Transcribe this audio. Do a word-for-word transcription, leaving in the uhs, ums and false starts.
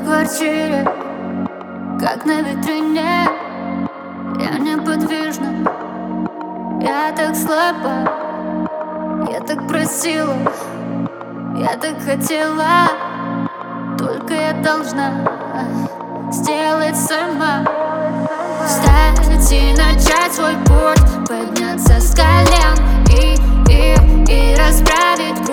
квартире, как на витрине. Я неподвижна, я так слаба. Я так просила, я так хотела, только я должна сделать сама. Встать и начать свой путь, подняться с колен и, и, и расправить